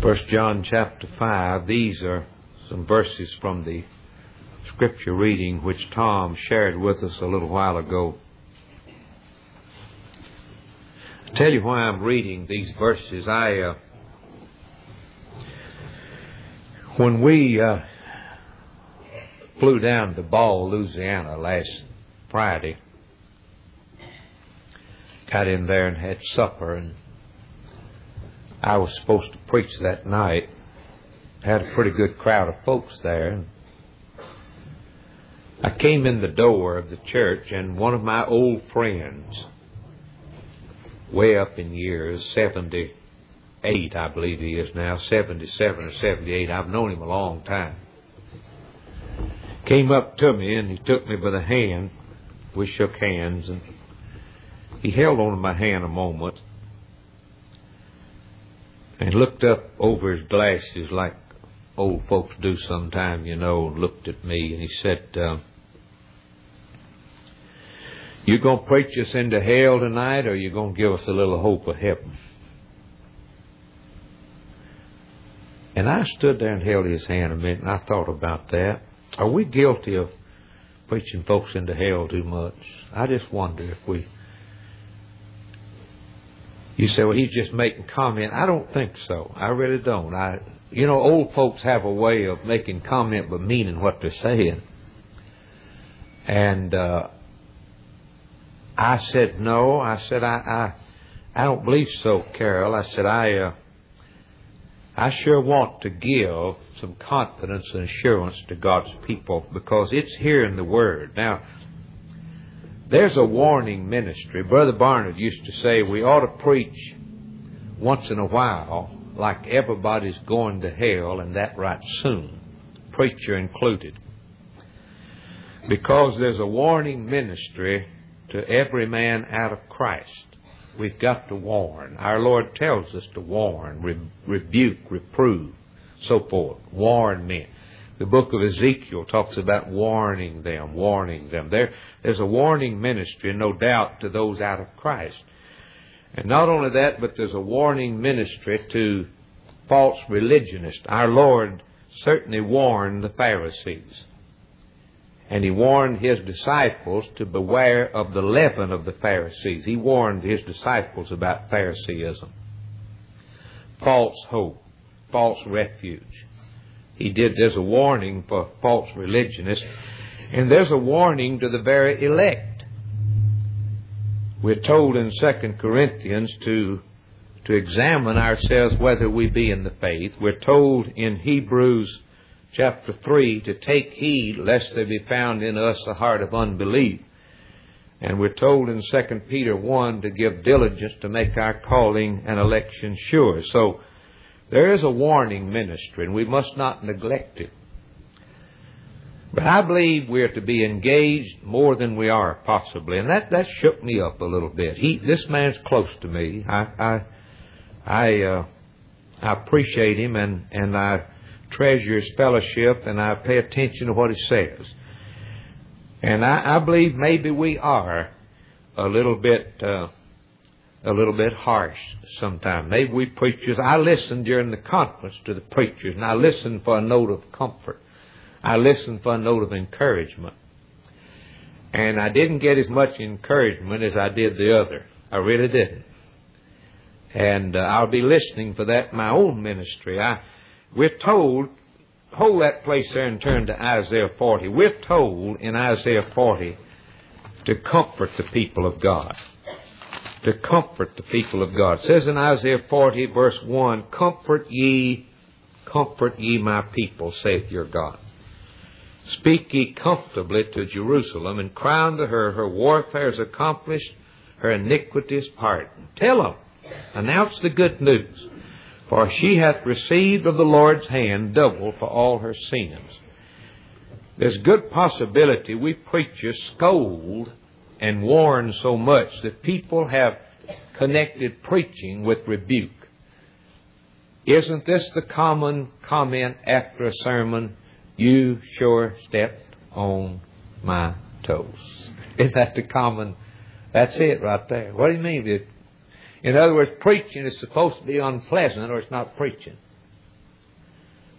1 John chapter 5, these are some verses from the scripture reading which Tom shared with us a little while ago. I'll tell you why I'm reading these verses. When we flew down to Ball, Louisiana last Friday, got in there and had supper, and I was supposed to preach that night. Had a pretty good crowd of folks there. I came in the door of the church, and one of my old friends, way up in years, 78 I believe he is now, 77 or 78, I've known him a long time, came up to me and he took me by the hand. We shook hands, and he held on to my hand a moment and looked up over his glasses like old folks do sometime, you know, and looked at me, and he said, you going to preach us into hell tonight, or you going to give us a little hope of heaven? And I stood there and held his hand a minute, and I thought about that. Are we guilty of preaching folks into hell too much? I just wonder if we... You say, well, he's just making comment. I don't think so. I really don't. Old folks have a way of making comment but meaning what they're saying. And I said, no. I said, I don't believe so, Carol. I said, I sure want to give some confidence and assurance to God's people because it's here in the Word. Now, there's a warning ministry. Brother Barnard used to say we ought to preach once in a while like everybody's going to hell, and that right soon, preacher included. Because there's a warning ministry to every man out of Christ. We've got to warn. Our Lord tells us to warn, rebuke, reprove, so forth. Warn men. The book of Ezekiel talks about warning them. There's a warning ministry, no doubt, to those out of Christ. And not only that, but there's a warning ministry to false religionists. Our Lord certainly warned the Pharisees. And He warned His disciples to beware of the leaven of the Pharisees. He warned His disciples about Phariseeism, false hope, false refuge. There's a warning for false religionists, and there's a warning to the very elect. We're told in 2 Corinthians to examine ourselves whether we be in the faith. We're told in Hebrews chapter 3 to take heed lest there be found in us a heart of unbelief. And we're told in 2 Peter 1 to give diligence to make our calling and election sure. So there is a warning ministry, and we must not neglect it. But I believe we're to be engaged more than we are, possibly. And that shook me up a little bit. This man's close to me. I appreciate him, and I treasure his fellowship, and I pay attention to what he says. And I believe maybe we are a little bit harsh sometimes. Maybe we preachers, I listen during the conference to the preachers, and I listen for a note of comfort. I listen for a note of encouragement. And I didn't get as much encouragement as I did the other. I really didn't. And I'll be listening for that in my own ministry. We're told, hold that place there and turn to Isaiah 40. We're told in Isaiah 40 to comfort the people of God. To comfort the people of God. It says in Isaiah 40 verse 1, comfort ye my people, saith your God. Speak ye comfortably to Jerusalem, and cry unto her warfare is accomplished, her iniquity is pardoned. Tell them, announce the good news, for she hath received of the Lord's hand double for all her sins. There's good possibility we preachers scold and warn so much that people have connected preaching with rebuke. Isn't this the common comment after a sermon? You sure stepped on my toes. Isn't that the common? That's it right there. What do you mean? In other words, preaching is supposed to be unpleasant or it's not preaching.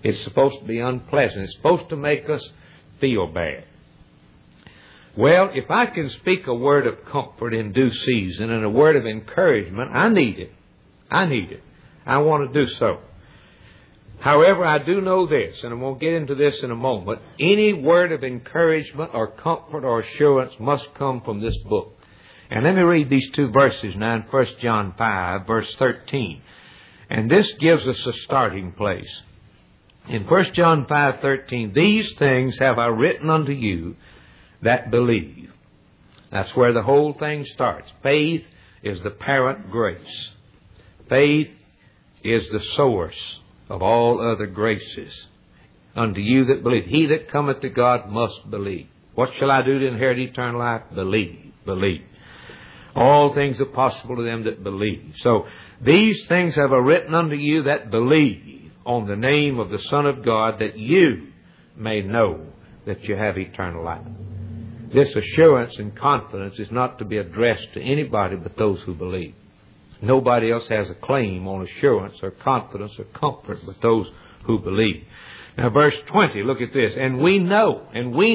It's supposed to be unpleasant. It's supposed to make us feel bad. Well, if I can speak a word of comfort in due season and a word of encouragement, I need it. I need it. I want to do so. However, I do know this, and I'm going to get into this in a moment. Any word of encouragement or comfort or assurance must come from this book. And let me read these two verses now in 1 John 5, verse 13. And this gives us a starting place. In 1 John 5:13, these things have I written unto you that believe. That's where the whole thing starts. Faith is the parent grace. Faith is the source of all other graces. Unto you that believe. He that cometh to God must believe. What shall I do to inherit eternal life? Believe. Believe. All things are possible to them that believe. So, these things have I written unto you that believe on the name of the Son of God, that you may know that you have eternal life. This assurance and confidence is not to be addressed to anybody but those who believe. Nobody else has a claim on assurance or confidence or comfort but those who believe. Now, verse 20, look at this. And we know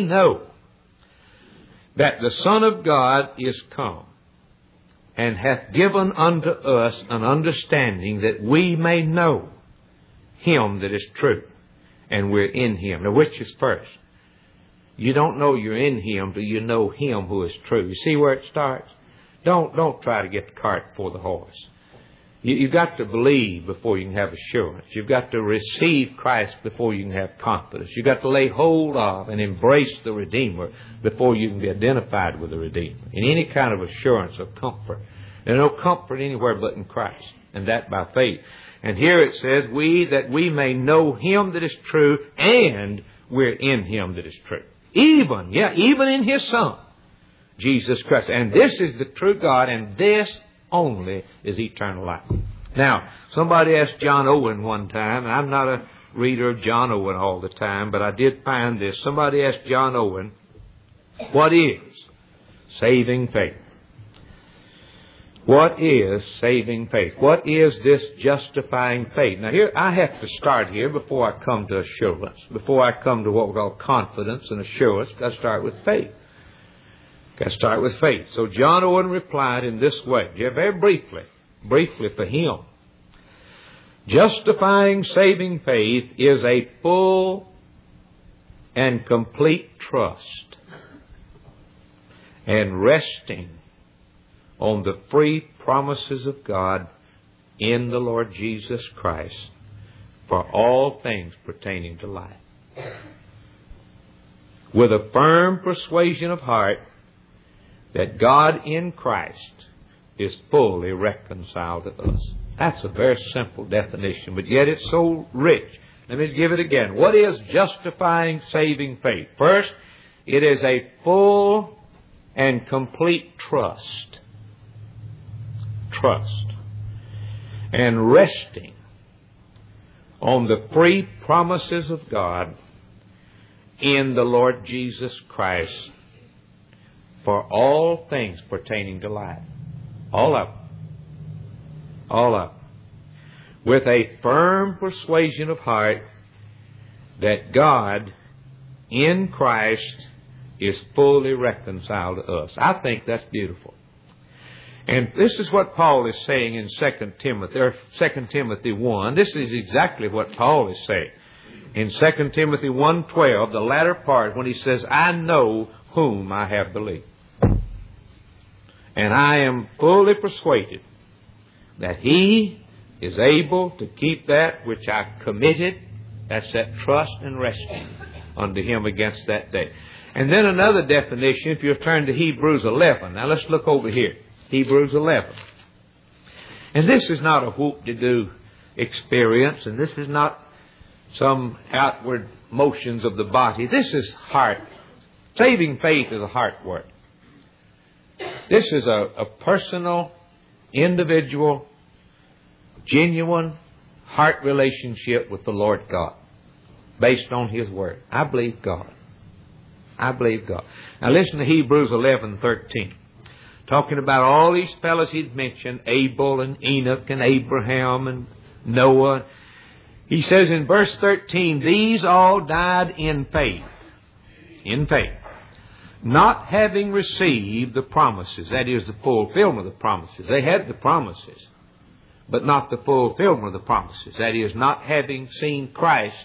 that the Son of God is come, and hath given unto us an understanding that we may know Him that is true, and we're in Him. Now, which is first? You don't know you're in Him till you know Him who is true. You see where it starts? Don't try to get the cart before the horse. You've got to believe before you can have assurance. You've got to receive Christ before you can have confidence. You've got to lay hold of and embrace the Redeemer before you can be identified with the Redeemer. In any kind of assurance or comfort. There's no comfort anywhere but in Christ, and that by faith. And here it says, that we may know Him that is true, and we're in Him that is true. Even in His Son, Jesus Christ. And this is the true God, and this only is eternal life. Now, somebody asked John Owen one time, and I'm not a reader of John Owen all the time, but I did find this. Somebody asked John Owen, what is saving faith? What is saving faith? What is this justifying faith? Now, here I have to start here before I come to assurance. Before I come to what we call confidence and assurance, I've got to start with faith. Got to start with faith. So John Owen replied in this way, very briefly for him. Justifying saving faith is a full and complete trust and resting on the free promises of God in the Lord Jesus Christ for all things pertaining to life. With a firm persuasion of heart that God in Christ is fully reconciled to us. That's a very simple definition, but yet it's so rich. Let me give it again. What is justifying saving faith? First, it is a full and complete trust. And resting on the free promises of God in the Lord Jesus Christ for all things pertaining to life. All of them. With a firm persuasion of heart that God in Christ is fully reconciled to us. I think that's beautiful. And this is what Paul is saying in 2 Timothy 1. This is exactly what Paul is saying. In 2 Timothy 1:12, the latter part, when he says, I know whom I have believed. And I am fully persuaded that He is able to keep that which I committed. That's that trust and resting unto Him against that day. And then another definition, if you turn to Hebrews 11. Now let's look over here. Hebrews 11. And this is not a whoop-de-doo experience, and this is not some outward motions of the body. This is heart. Saving faith is a heart work. This is a personal, individual, genuine heart relationship with the Lord God based on His Word. I believe God. Now listen to Hebrews 11:13. Talking about all these fellows he'd mentioned, Abel and Enoch and Abraham and Noah. He says in verse 13, these all died in faith, not having received the promises, that is, the fulfillment of the promises. They had the promises, but not the fulfillment of the promises. That is, not having seen Christ,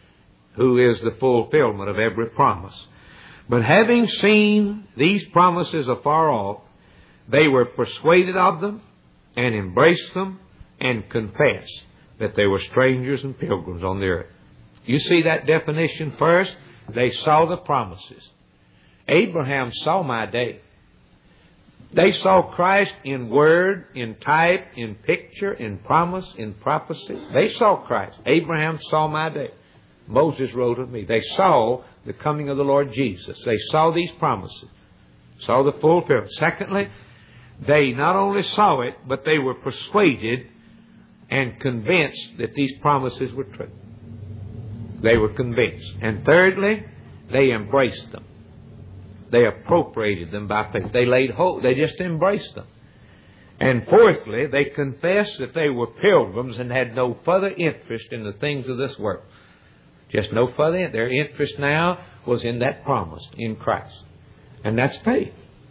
who is the fulfillment of every promise. But having seen these promises afar off, they were persuaded of them, and embraced them, and confessed that they were strangers and pilgrims on the earth. You see that definition first? They saw the promises. Abraham saw my day. They saw Christ in word, in type, in picture, in promise, in prophecy. They saw Christ. Abraham saw my day. Moses wrote of me. They saw the coming of the Lord Jesus. They saw these promises. Saw the fulfillment. Secondly, they not only saw it, but they were persuaded and convinced that these promises were true. They were convinced. And thirdly, they embraced them. They appropriated them by faith. They laid hold. They just embraced them. And fourthly, they confessed that they were pilgrims and had no further interest in the things of this world. Just no further. Their interest now was in that promise, in Christ. And that's faith.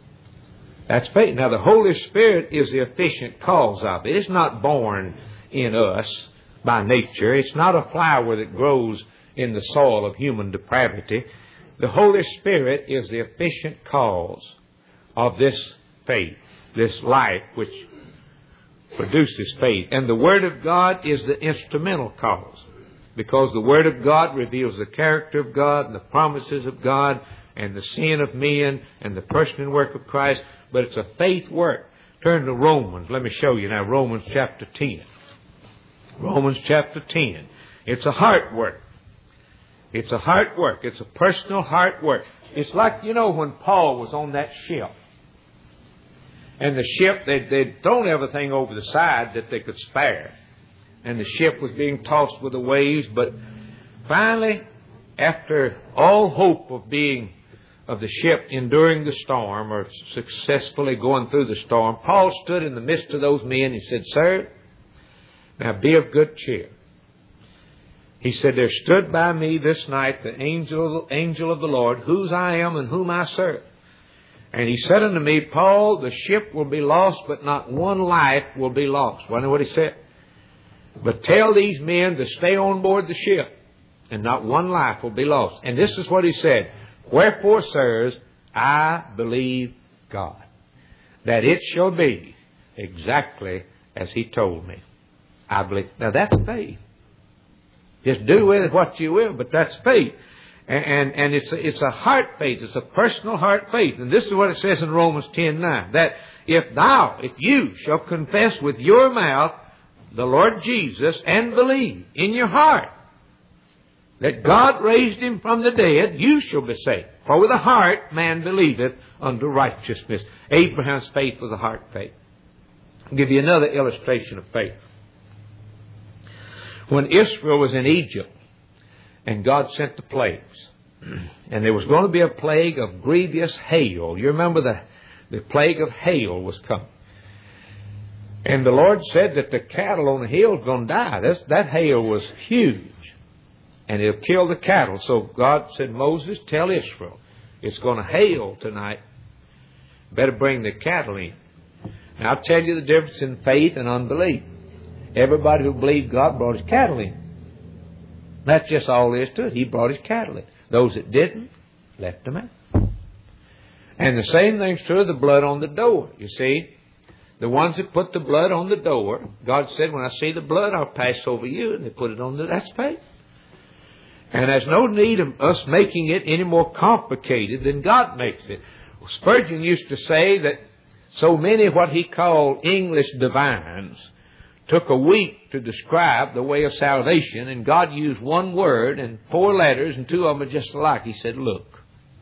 That's faith. Now, the Holy Spirit is the efficient cause of it. It's not born in us by nature. It's not a flower that grows in the soil of human depravity. The Holy Spirit is the efficient cause of this faith, this life which produces faith. And the Word of God is the instrumental cause, because the Word of God reveals the character of God and the promises of God and the sin of men and the person and work of Christ. But it's a faith work. Turn to Romans. Let me show you now. Romans chapter 10. Romans chapter 10. It's a heart work. It's a heart work. It's a personal heart work. It's like, when Paul was on that ship. And the ship, they'd thrown everything over the side that they could spare. And the ship was being tossed with the waves. But finally, after all hope of the ship enduring the storm or successfully going through the storm, Paul stood in the midst of those men. He said, "Sir, now be of good cheer." He said, "There stood by me this night the angel of the Lord, whose I am and whom I serve. And he said unto me, Paul, the ship will be lost, but not one life will be lost." Wonder what he said? "But tell these men to stay on board the ship, and not one life will be lost." And this is what he said: "Wherefore, sirs, I believe God, that it shall be exactly as he told me." I believe. Now that's faith. Just do with it what you will, but that's faith. And it's a heart faith. It's a personal heart faith. And this is what it says in Romans 10:9, that if you shall confess with your mouth the Lord Jesus and believe in your heart that God raised him from the dead, you shall be saved. For with the heart man believeth unto righteousness. Abraham's faith was a heart faith. I'll give you another illustration of faith. When Israel was in Egypt and God sent the plagues, and there was going to be a plague of grievous hail. You remember the plague of hail was coming. And the Lord said that the cattle on the hill was going to die. That hail was huge, and it'll kill the cattle. So God said, "Moses, tell Israel, it's going to hail tonight. Better bring the cattle in." Now I'll tell you the difference in faith and unbelief. Everybody who believed God brought his cattle in. That's just all there is to it. He brought his cattle in. Those that didn't, left them out. And the same thing's true of the blood on the door. You see, the ones that put the blood on the door, God said, "When I see the blood, I'll pass over you." And they put it on that's faith. And there's no need of us making it any more complicated than God makes it. Spurgeon used to say that so many what he called English divines took a week to describe the way of salvation, and God used one word and 4 letters, and 2 of them are just alike. He said, "Look.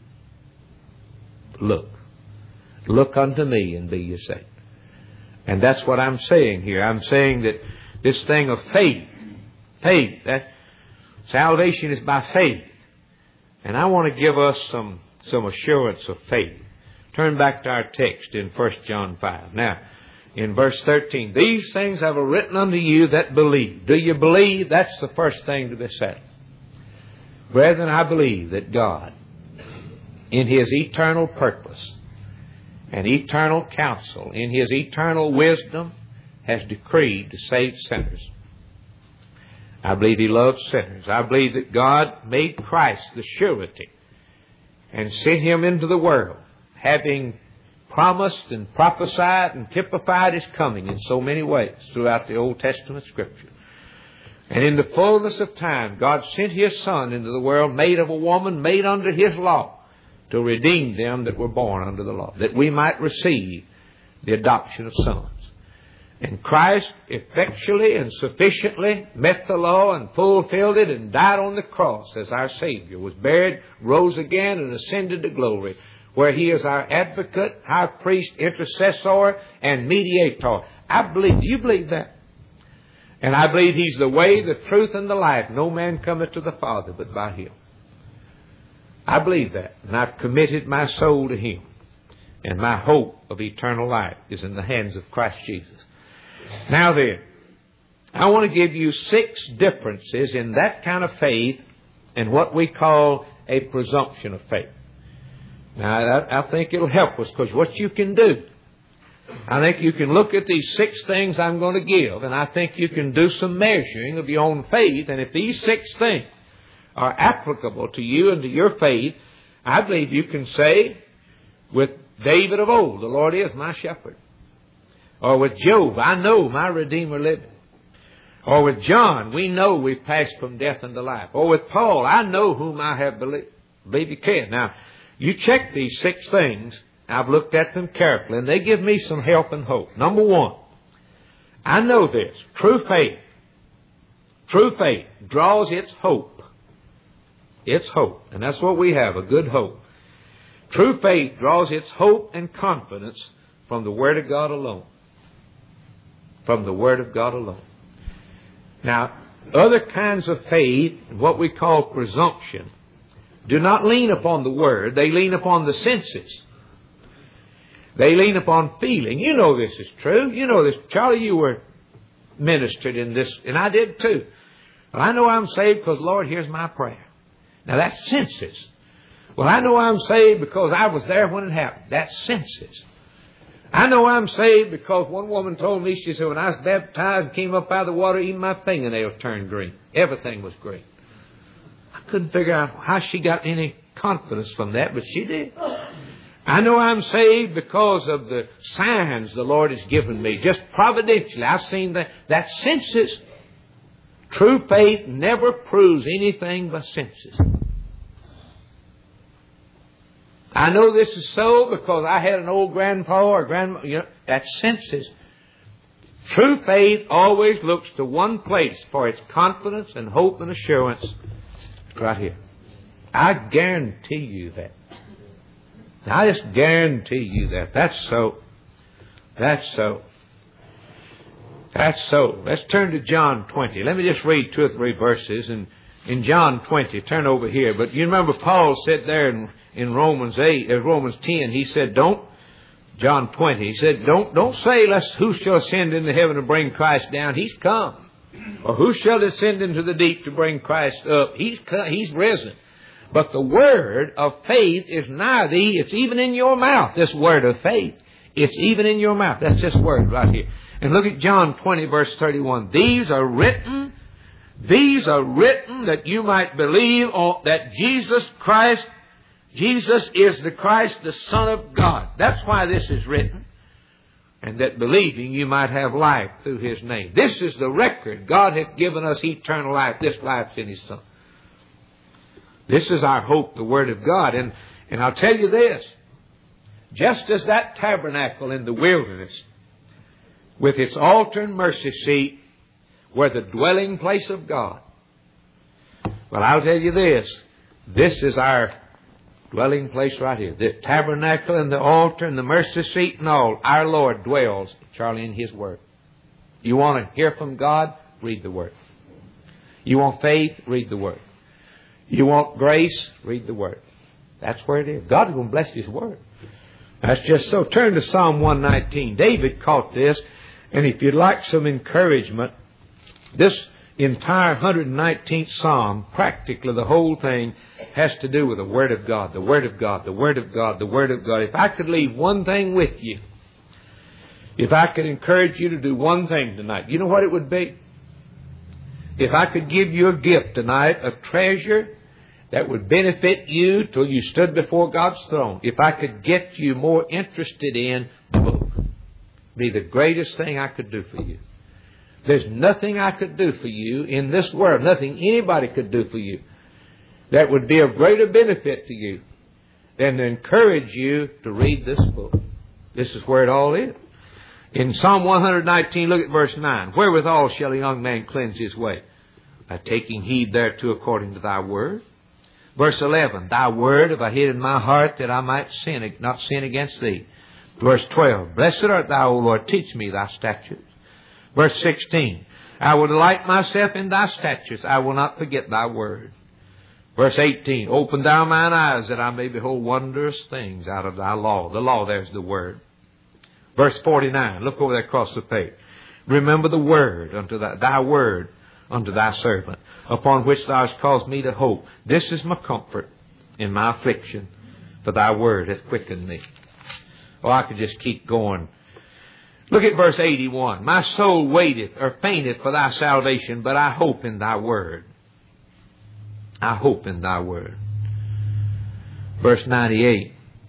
Look. Look unto me and be ye saved." And that's what I'm saying here. I'm saying that this thing of faith, that salvation is by faith. And I want to give us some assurance of faith. Turn back to our text in 1 John 5. Now, in verse 13. These things have I written unto you that believe. Do you believe? That's the first thing to be said. Brethren, I believe that God, in His eternal purpose and eternal counsel, in His eternal wisdom, has decreed to save sinners. I believe He loves sinners. I believe that God made Christ the surety and sent Him into the world, having promised and prophesied and typified His coming in so many ways throughout the Old Testament Scripture. And in the fullness of time, God sent His Son into the world, made of a woman, made under His law, to redeem them that were born under the law, that we might receive the adoption of sons. And Christ effectually and sufficiently met the law and fulfilled it and died on the cross as our Savior, was buried, rose again, and ascended to glory, where He is our advocate, high priest, intercessor, and mediator. I believe. Do you believe that? And I believe He's the way, the truth, and the life. No man cometh to the Father but by Him. I believe that, and I've committed my soul to Him. And my hope of eternal life is in the hands of Christ Jesus. Now then, I want to give you 6 differences in that kind of faith and what we call a presumption of faith. Now, I think it'll help us, because what you can do, I think you can look at these 6 things I'm going to give, and I think you can do some measuring of your own faith. And if these 6 things are applicable to you and to your faith, I believe you can say with David of old, the Lord is my shepherd. Or with Job, I know my Redeemer liveth. Or with John, we know we've passed from death unto life. Or with Paul, I know whom I have believed. Believe you can. Now, you check these 6 things. I've looked at them carefully, and they give me some help and hope. Number 1, I know this. True faith draws its hope. Its hope. And that's what we have, a good hope. True faith draws its hope and confidence from the Word of God alone. From the Word of God alone. Now, other kinds of faith, what we call presumption, do not lean upon the Word. They lean upon the senses. They lean upon feeling. You know this is true. You know this. Charlie, you were ministered in this, and I did too. Well, I know I'm saved because, Lord, here's my prayer. Now, that's senses. Well, I know I'm saved because I was there when it happened. That's senses. I know I'm saved because one woman told me, she said, when I was baptized and came up out of the water, even my fingernails turned green. Everything was green. I couldn't figure out how she got any confidence from that, but she did. I know I'm saved because of the signs the Lord has given me. Just providentially, I've seen that. That's senses. True faith never proves anything but senses. I know this is so because I had an old grandpa or grandma. You know, that's senses. True faith always looks to one place for its confidence and hope and assurance. Right here. I guarantee you that. I just guarantee you that. That's so. That's so. That's so. Let's turn to John 20. Let me just read 2 or 3 verses. And in John 20, turn over here. But you remember Paul said there in Romans 10, he said, John 20, he said, don't say, who shall ascend into heaven to bring Christ down? He's come. Or who shall descend into the deep to bring Christ up? He's risen. But the word of faith is nigh thee. It's even in your mouth, this word of faith. It's even in your mouth. That's this word right here. And look at John 20, verse 31. These are written that you might believe that Jesus is the Christ, the Son of God. That's why this is written. And that believing you might have life through His name. This is the record. God hath given us eternal life. This life's in His Son. This is our hope, the Word of God. And I'll tell you this. Just as that tabernacle in the wilderness, with its altar and mercy seat, were the dwelling place of God. Well, I'll tell you this. This is our dwelling place right here. The tabernacle and the altar and the mercy seat and all. Our Lord dwells, Charlie, in His Word. You want to hear from God? Read the Word. You want faith? Read the Word. You want grace? Read the Word. That's where it is. God is going to bless His Word. That's just so. Turn to Psalm 119. David caught this, and if you'd like some encouragement, this entire 119th Psalm, practically the whole thing, has to do with the Word of God, the Word of God, the Word of God, the Word of God. If I could leave one thing with you, if I could encourage you to do one thing tonight, you know what it would be? If I could give you a gift tonight, a treasure that would benefit you till you stood before God's throne, if I could get you more interested in the book, be the greatest thing I could do for you. There's nothing I could do for you in this world, nothing anybody could do for you that would be of greater benefit to you than to encourage you to read this book. This is where it all is. In Psalm 119, look at verse 9. Wherewithal shall a young man cleanse his way? By taking heed thereto according to thy word. Verse 11, thy word have I hid in my heart that I might not sin against thee. Verse 12, blessed art thou, O Lord, teach me thy statutes. Verse 16, I will delight myself in thy statutes, I will not forget thy word. Verse 18, open thou mine eyes that I may behold wondrous things out of thy law. The law, there's the word. Verse 49, look over there across the page. Remember the word unto thy word unto thy servant, upon which thou hast caused me to hope. This is my comfort in my affliction, for thy word hath quickened me. Oh, I could just keep going. Look at verse 81. My soul waiteth or fainteth for thy salvation, but I hope in thy word. I hope in thy word. Verse 98.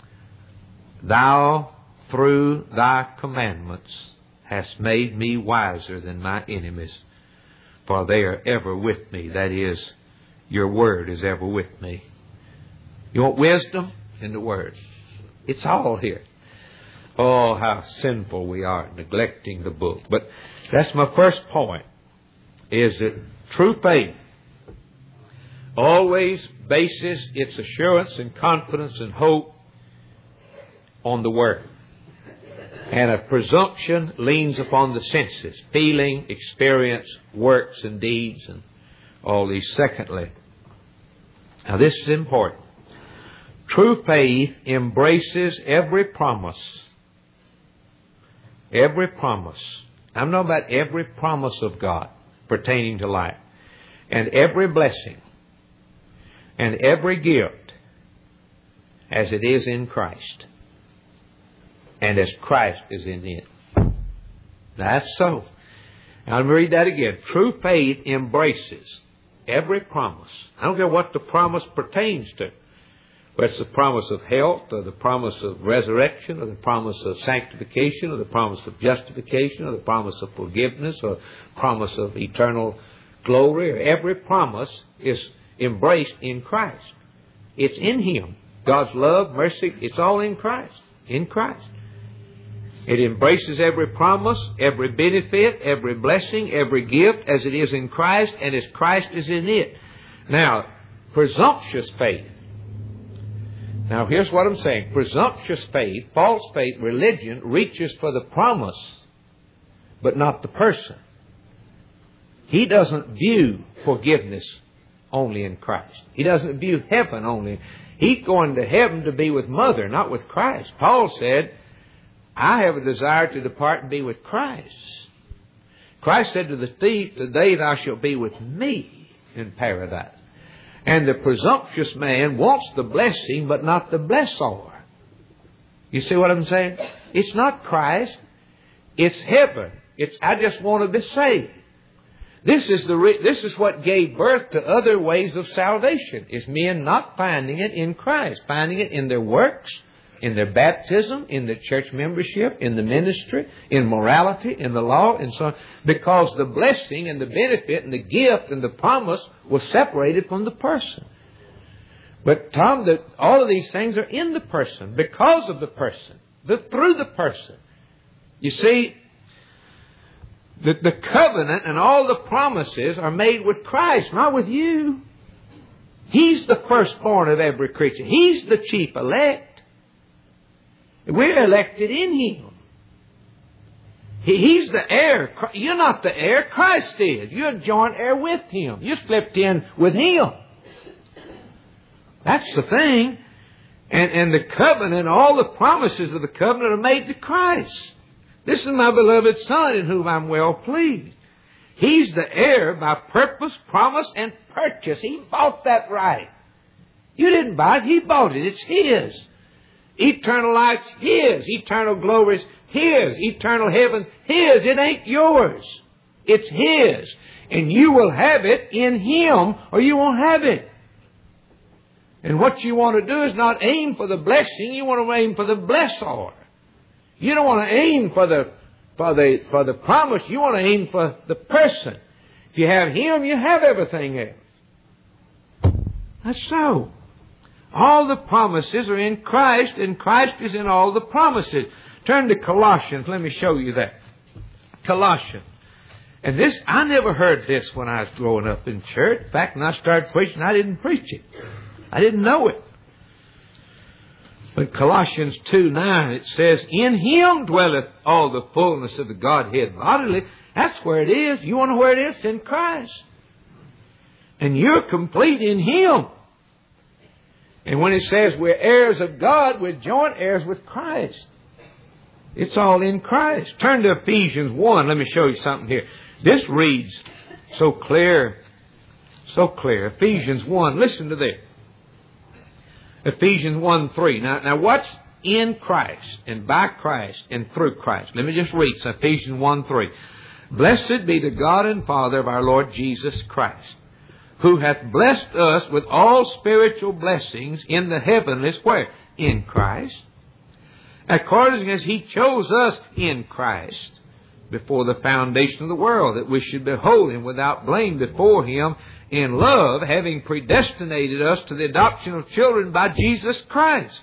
Thou through thy commandments hast made me wiser than my enemies, for they are ever with me. That is, your word is ever with me. You want wisdom? In the word. It's all here. Oh, how sinful we are neglecting the book. But that's my first point, is that true faith always bases its assurance and confidence and hope on the Word. And a presumption leans upon the senses, feeling, experience, works and deeds, and all these. Secondly, now this is important. True faith embraces every promise. Every promise. I'm talking about every promise of God pertaining to life. And every blessing. And every gift as it is in Christ. And as Christ is in it. That's so. Now, let me read that again. True faith embraces every promise. I don't care what the promise pertains to. Whether it's the promise of health, or the promise of resurrection, or the promise of sanctification, or the promise of justification, or the promise of forgiveness, or promise of eternal glory. Or every promise is embraced in Christ. It's in Him. God's love, mercy, it's all in Christ. In Christ. It embraces every promise, every benefit, every blessing, every gift as it is in Christ and as Christ is in it. Now, presumptuous faith. Now, here's what I'm saying. Presumptuous faith, false faith, religion reaches for the promise, but not the person. He doesn't view forgiveness only in Christ. He doesn't view heaven only. He's going to heaven to be with Mother, not with Christ. Paul said, I have a desire to depart and be with Christ. Christ said to the thief, today thou shalt be with me in paradise. And the presumptuous man wants the blessing, but not the blessor. You see what I'm saying? It's not Christ. It's heaven. It's, I just want to be saved. This is what gave birth to other ways of salvation, is men not finding it in Christ, finding it in their works, in their baptism, in their church membership, in the ministry, in morality, in the law, and so on. Because the blessing and the benefit and the gift and the promise was separated from the person. But Tom, all of these things are in the person, because of the person, through the person. You see, the covenant and all the promises are made with Christ, not with you. He's the firstborn of every creature. He's the chief elect. We're elected in Him. He's the heir. You're not the heir. Christ is. You're a joint heir with Him. You're slipped in with Him. That's the thing. And the covenant, all the promises of the covenant are made to Christ. This is my beloved Son in whom I'm well pleased. He's the heir by purpose, promise, and purchase. He bought that right. You didn't buy it. He bought it. It's His. Eternal life's His. Eternal glory's His. Eternal heaven's His. It ain't yours. It's His. And you will have it in Him or you won't have it. And what you want to do is not aim for the blessing. You want to aim for the blessor. You don't want to aim for the promise. You want to aim for the person. If you have Him, you have everything else. That's so. All the promises are in Christ, and Christ is in all the promises. Turn to Colossians. Let me show you that. Colossians. And this, I never heard this when I was growing up in church. In fact, when I started preaching, I didn't preach it. I didn't know it. But Colossians 2:9, it says, in Him dwelleth all the fullness of the Godhead bodily. That's where it is. You want to know where it is? It's in Christ. And you're complete in Him. And when it says we're heirs of God, we're joint heirs with Christ. It's all in Christ. Turn to Ephesians 1. Let me show you something here. This reads so clear. So clear. Ephesians 1. Listen to this. Ephesians 1:3. Now what's in Christ and by Christ and through Christ? Let me just read Ephesians 1:3. Blessed be the God and Father of our Lord Jesus Christ, who hath blessed us with all spiritual blessings in the heavenlies, where? In Christ. According as He chose us in Christ before the foundation of the world, that we should be holy and without blame before Him in love, having predestinated us to the adoption of children by Jesus Christ,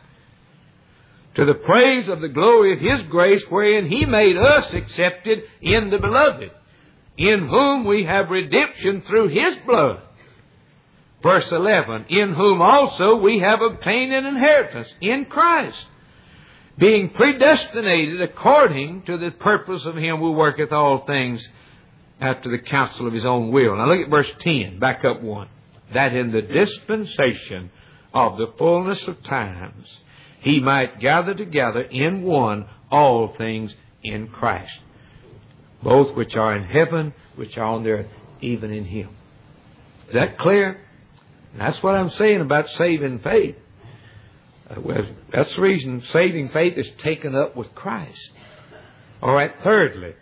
to the praise of the glory of His grace, wherein He made us accepted in the Beloved, in whom we have redemption through His blood. Verse 11, in whom also we have obtained an inheritance in Christ, being predestinated according to the purpose of Him who worketh all things after the counsel of His own will. Now look at verse 10, back up one. That in the dispensation of the fullness of times He might gather together in one all things in Christ, both which are in heaven, which are on the earth, even in Him. Is that clear? That's what I'm saying about saving faith. Well, that's the reason saving faith is taken up with Christ. All right, thirdly,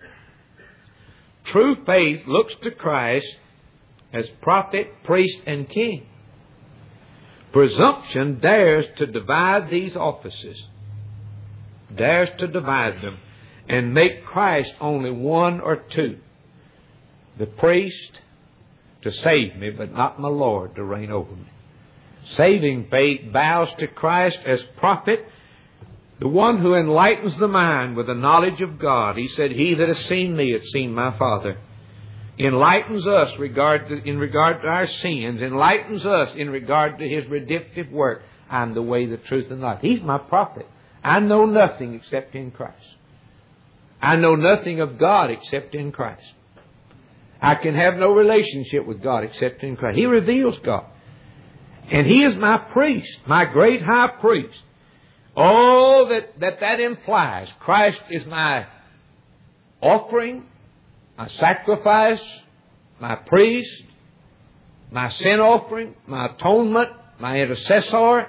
true faith looks to Christ as prophet, priest, and king. Presumption dares to divide these offices, dares to divide them, and make Christ only one or two. The priest to save me, but not my Lord to reign over me. Saving faith bows to Christ as prophet, the one who enlightens the mind with the knowledge of God. He said, He that has seen me hath seen my Father. Enlightens us in regard to our sins. Enlightens us in regard to His redemptive work. I'm the way, the truth, and life. He's my prophet. I know nothing except in Christ. I know nothing of God except in Christ. I can have no relationship with God except in Christ. He reveals God. And He is my priest, my great high priest. All that implies. Christ is my offering, my sacrifice, my priest, my sin offering, my atonement, my intercessor.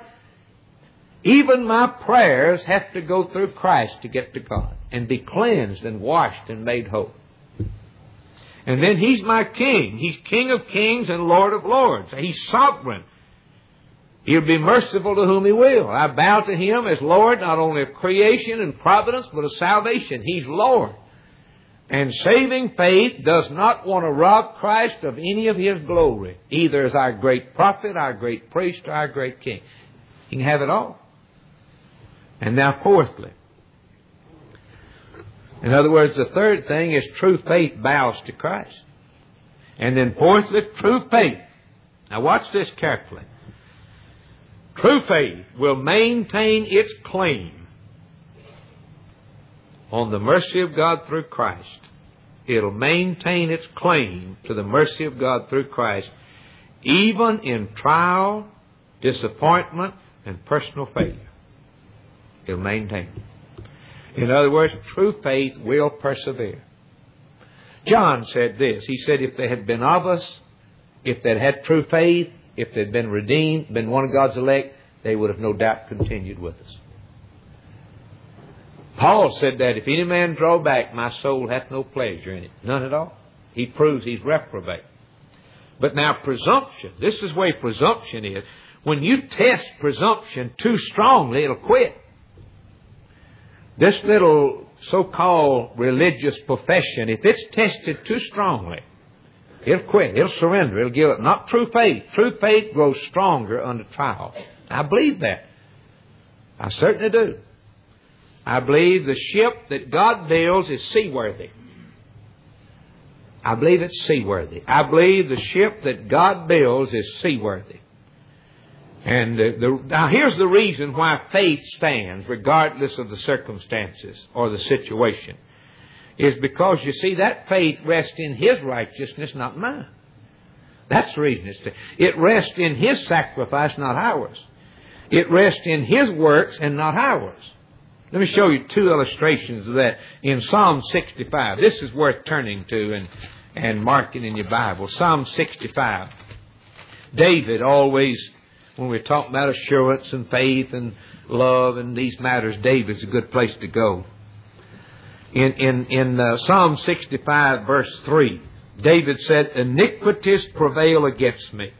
Even my prayers have to go through Christ to get to God and be cleansed and washed and made whole. And then He's my King. He's King of kings and Lord of lords. He's sovereign. He'll be merciful to whom He will. I bow to Him as Lord, not only of creation and providence, but of salvation. He's Lord. And saving faith does not want to rob Christ of any of His glory, either as our great prophet, our great priest, or our great king. He can have it all. And now fourthly, in other words, the third thing is true faith bows to Christ. And then fourthly, true faith. Now watch this carefully. True faith will maintain its claim on the mercy of God through Christ. It'll maintain its claim to the mercy of God through Christ, even in trial, disappointment, and personal failure, it'll maintain. In other words, true faith will persevere. John said this. He said, if they had been of us, if they'd had true faith, if they'd been redeemed, been one of God's elect, they would have no doubt continued with us. Paul said that, if any man draw back, my soul hath no pleasure in it. None at all. He proves he's reprobate. But now presumption, this is the way presumption is. When you test presumption too strongly, it'll quit. This little so-called religious profession, if it's tested too strongly, it'll quit. It'll surrender. It'll give it. Not true faith. True faith grows stronger under trial. I believe that. I certainly do. I believe the ship that God builds is seaworthy. I believe it's seaworthy. I believe the ship that God builds is seaworthy. And now here's the reason why faith stands regardless of the circumstances or the situation. Is because, you see, that faith rests in His righteousness, not mine. That's the reason it rests in His sacrifice, not ours. It rests in His works and not ours. Let me show you two illustrations of that in Psalm 65. This is worth turning to and marking in your Bible. Psalm 65. David always, when we're talking about assurance and faith and love and these matters, David's a good place to go. In Psalm 65, verse 3, David said, iniquities prevail against me.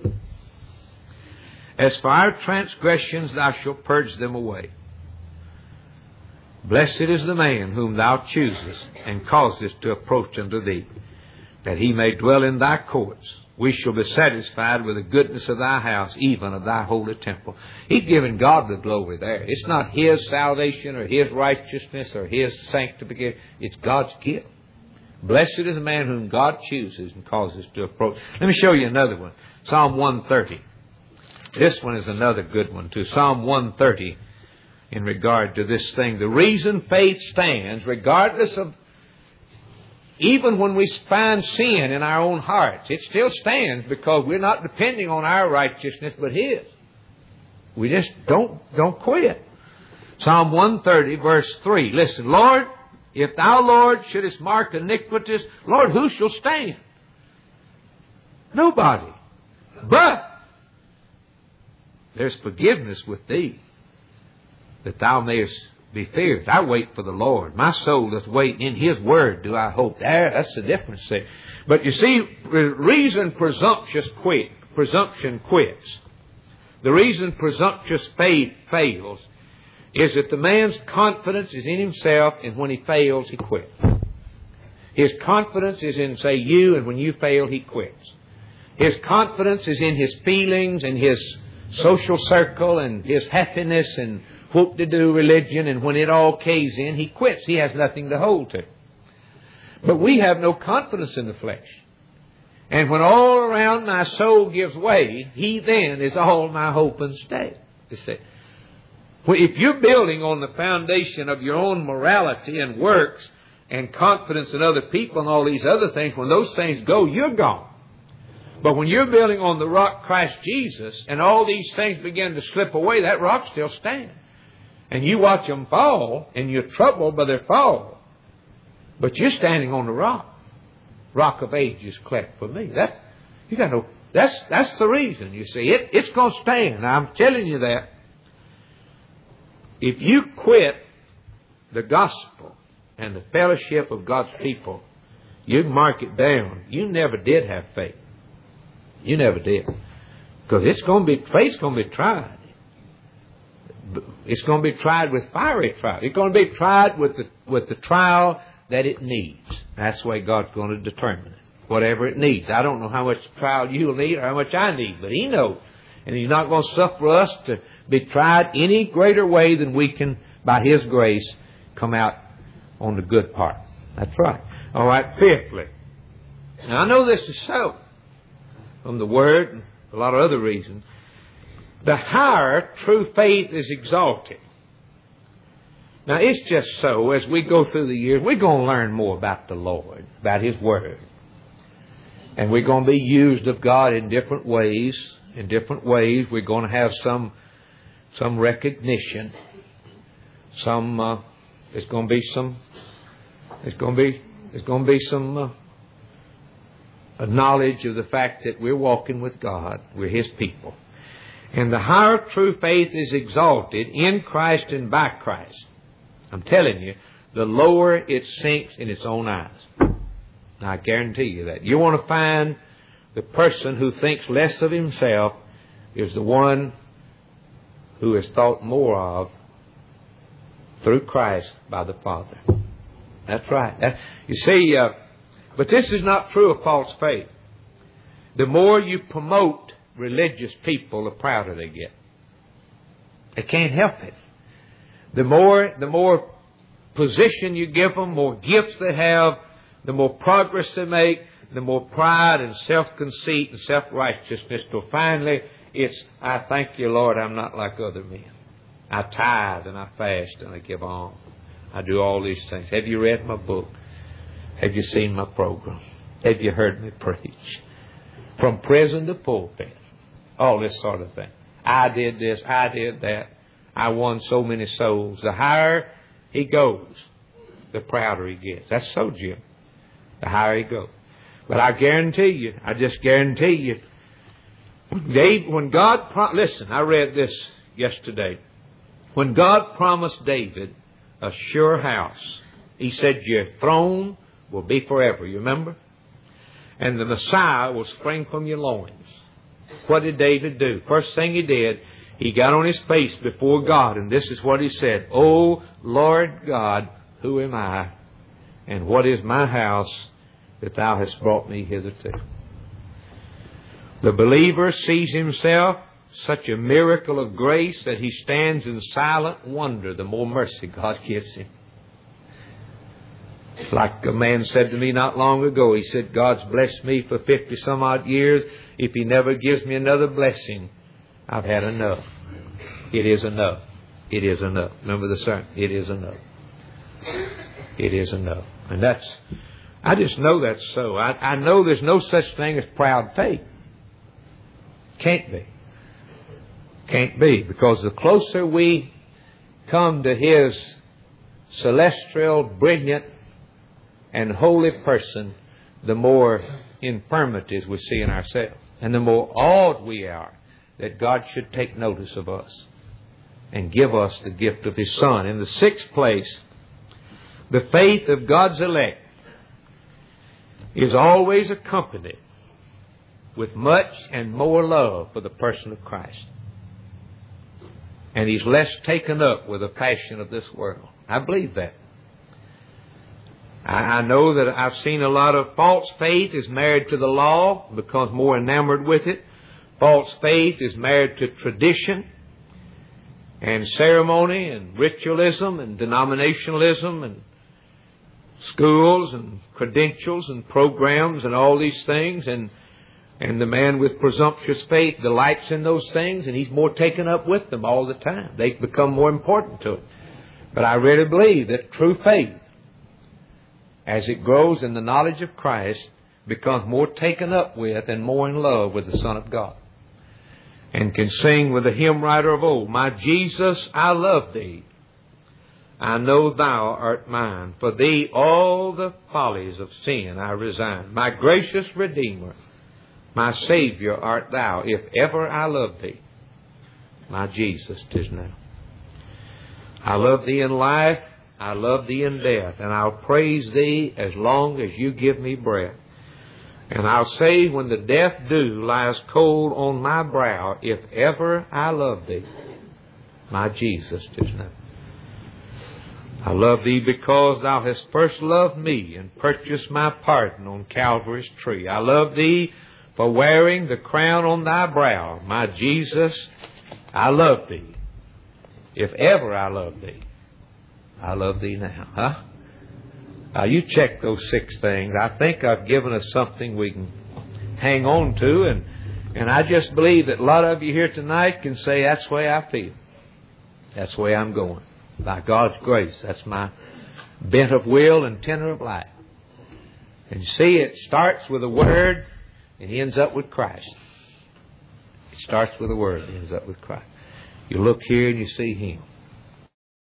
As for our transgressions, thou shalt purge them away. Blessed is the man whom thou choosest and causest to approach unto thee, that he may dwell in thy courts. We shall be satisfied with the goodness of thy house, even of thy holy temple. He's giving God the glory there. It's not His salvation or His righteousness or His sanctification. It's God's gift. Blessed is the man whom God chooses and causes to approach. Let me show you another one. Psalm 130. This one is another good one too. Psalm 130 in regard to this thing. The reason faith stands, regardless of, even when we find sin in our own hearts, it still stands because we're not depending on our righteousness but His. We just don't quit. Psalm 130, verse 3. Listen, Lord, if thou, Lord, shouldest mark iniquities, Lord, who shall stand? Nobody. But there's forgiveness with thee, that thou mayest be feared. I wait for the Lord. My soul doth wait. In His word do I hope. That's the difference there. But you see, the reason presumption quits, the reason presumptuous faith fails, is that the man's confidence is in himself, and when he fails, he quits. His confidence is in, say, you, and when you fail, he quits. His confidence is in his feelings and his social circle and his happiness and whoop-de-doo religion, and when it all caves in, he quits. He has nothing to hold to. But we have no confidence in the flesh. And when all around my soul gives way, He then is all my hope and stay. You see, if you're building on the foundation of your own morality and works and confidence in other people and all these other things, when those things go, you're gone. But when you're building on the rock Christ Jesus and all these things begin to slip away, that rock still stands. And you watch them fall, and you're troubled by their fall. But you're standing on the rock. Rock of ages cleft for me. That's the reason, you see. It's going to stand. I'm telling you that. If you quit the gospel and the fellowship of God's people, you can mark it down. You never did have faith. You never did. Because faith's going to be tried. It's going to be tried with fiery trial. It's going to be tried with the trial that it needs. That's the way God's going to determine it. Whatever it needs. I don't know how much trial you'll need or how much I need, but He knows. And He's not going to suffer us to be tried any greater way than we can, by His grace, come out on the good part. That's right. All right, fifthly. Now, I know this is so from the Word and a lot of other reasons. The higher true faith is exalted. Now, it's just so, as we go through the years, we're going to learn more about the Lord, about His Word. And we're going to be used of God in different ways. In different ways, we're going to have some some recognition, there's going to be some a knowledge of the fact that we're walking with God, we're His people. And the higher true faith is exalted in Christ and by Christ, I'm telling you, the lower it sinks in its own eyes. I guarantee you that. You want to find the person who thinks less of himself is the one who is thought more of through Christ by the Father. That's right. You see, but this is not true of false faith. The more you promote religious people, the prouder they get. They can't help it. The more position you give them, more gifts they have, the more progress they make, the more pride and self-conceit and self-righteousness, till finally it's, I thank you, Lord, I'm not like other men. I tithe and I fast and I give alms. I do all these things. Have you read my book? Have you seen my program? Have you heard me preach? From prison to pulpit. All this sort of thing. I did this, I did that. I won so many souls. The higher he goes, the prouder he gets. That's so, Jim. The higher he goes. But I guarantee you, I just guarantee you, when God, listen, I read this yesterday. When God promised David a sure house, He said, your throne will be forever. You remember? And the Messiah will spring from your loins. What did David do? First thing he did, he got on his face before God, and this is what he said, O Lord God, who am I, and what is my house that Thou hast brought me hitherto? The believer sees himself such a miracle of grace that he stands in silent wonder the more mercy God gives him. Like a man said to me not long ago, he said, God's blessed me for 50 some odd years. If He never gives me another blessing, I've had enough. It is enough. It is enough. Remember the sermon? It is enough. It is enough. And I just know that's so. I know there's no such thing as proud faith. Can't be. Can't be. Because the closer we come to His celestial, brilliant, and holy person, the more infirmities we see in ourselves. And the more awed we are that God should take notice of us and give us the gift of His Son. In the sixth place, the faith of God's elect is always accompanied with much and more love for the person of Christ. And He's less taken up with the passion of this world. I believe that. I know that I've seen a lot of false faith is married to the law because more enamored with it. False faith is married to tradition and ceremony and ritualism and denominationalism and schools and credentials and programs and all these things. And the man with presumptuous faith delights in those things, and he's more taken up with them all the time. They become more important to him. But I really believe that true faith, as it grows in the knowledge of Christ, becomes more taken up with and more in love with the Son of God. And can sing with the hymn writer of old, my Jesus, I love Thee. I know Thou art mine. For Thee all the follies of sin I resign. My gracious Redeemer, my Savior art Thou. If ever I love Thee, my Jesus, 'tis now. I love Thee in life, I love Thee in death, and I'll praise Thee as long as You give me breath. And I'll say when the death dew lies cold on my brow, if ever I love Thee, my Jesus, 'tis now. I love Thee because Thou hast first loved me and purchased my pardon on Calvary's tree. I love Thee for wearing the crown on Thy brow. My Jesus, I love Thee. If ever I love Thee, I love Thee now. Huh? You check those 6 things. I think I've given us something we can hang on to. And I just believe that a lot of you here tonight can say, that's the way I feel. That's the way I'm going. By God's grace, that's my bent of will and tenor of life. And see, it starts with a word and ends up with Christ. It starts with a word and ends up with Christ. You look here and you see Him.